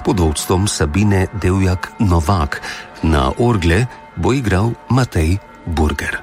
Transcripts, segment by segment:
pod vodstvom Sabine Devjak Novak. Na orgle bo igral Matej Burger.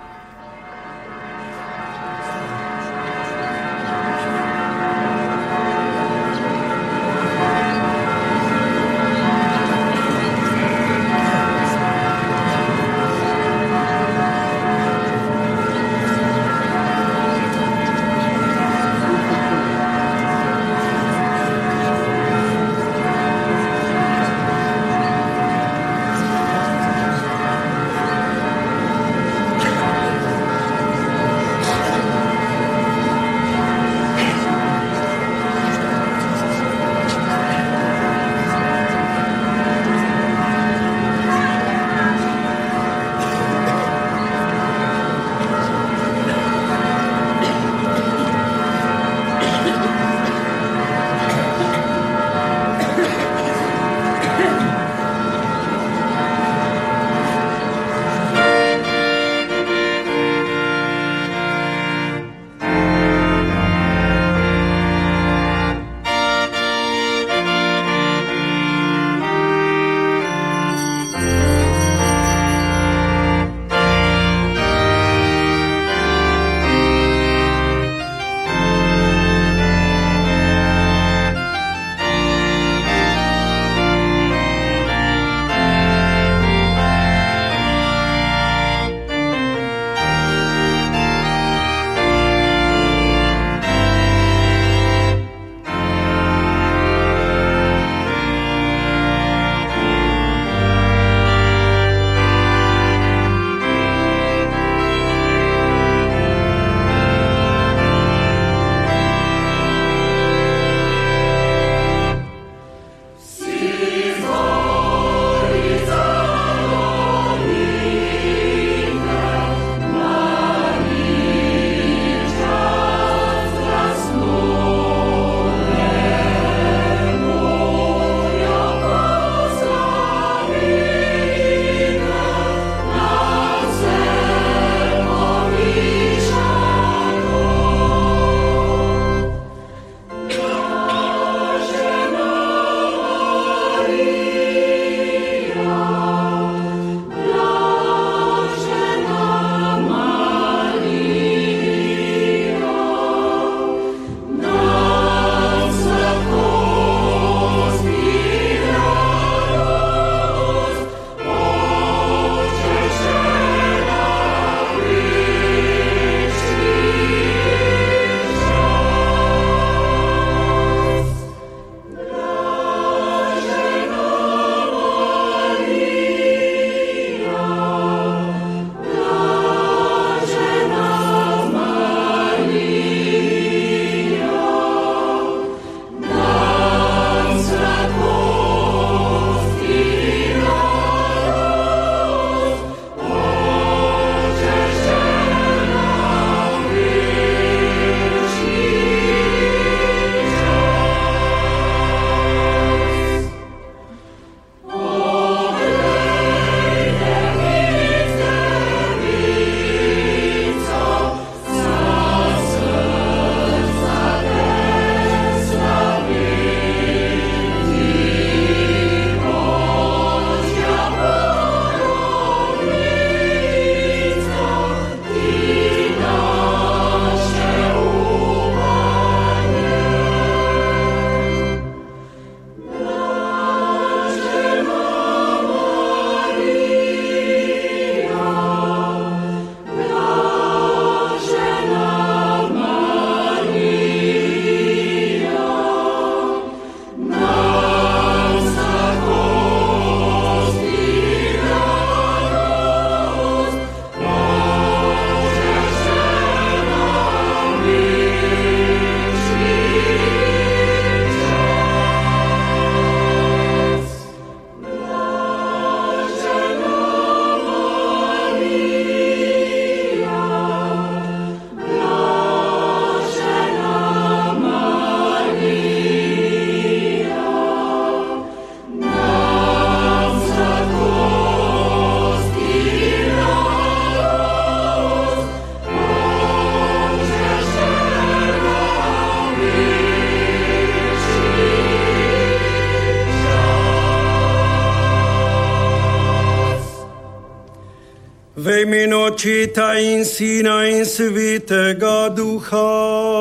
V imenu Očeta in Sina in Svetega Duha.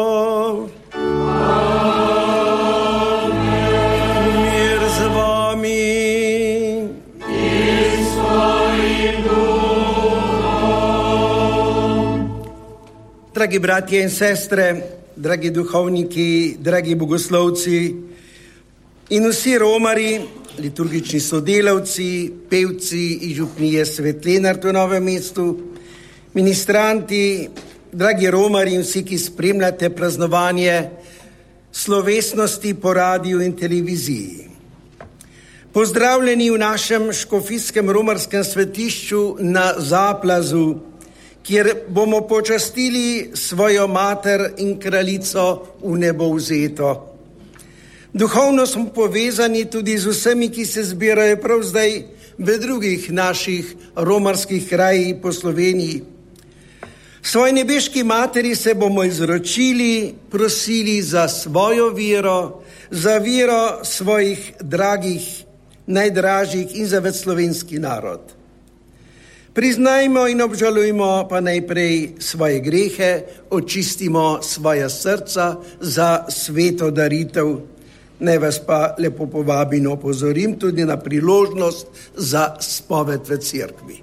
Amen. Mir z vami. In s tvojim duhom. Dragi bratje in sestre, dragi duhovniki, dragi bogoslovci in vsi romarji, liturgični sodelavci, pevci iz župnije Svetlenart v Novem mestu, ministranti, dragi romarji in vsi, ki spremljate praznovanje slovesnosti po radiju in televiziji. Pozdravljeni v našem škofijskem romarskem svetišču na Zaplazu, kjer bomo počastili svojo mater in kraljico v nebo vzeto. Duhovno smo povezani tudi z vsemi, ki se zbirajo prav zdaj v drugih naših romarskih krajih po Sloveniji. Svoji nebeški materi se bomo izročili, prosili za svojo vero, za vero svojih dragih, najdražjih in za več slovenski narod. Priznajmo in obžalujmo pa najprej svoje grehe, očistimo svoja srca za sveto daritev. Naj vas pa lepo povabim in opozorim tudi na priložnost za spoved v cerkvi.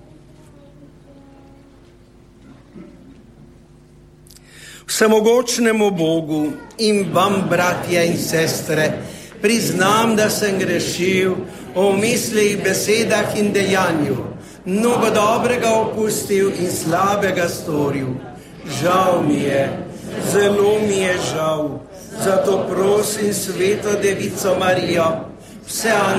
Vsemogočnemu Bogu in vam, bratje in sestre, priznam, da sem grešil v mislih, besedah in dejanju, mnogo dobrega opustil in slabega storil. Žal mi je, zelo mi je žal. Zato prosim Sveto Devico Marijo, vse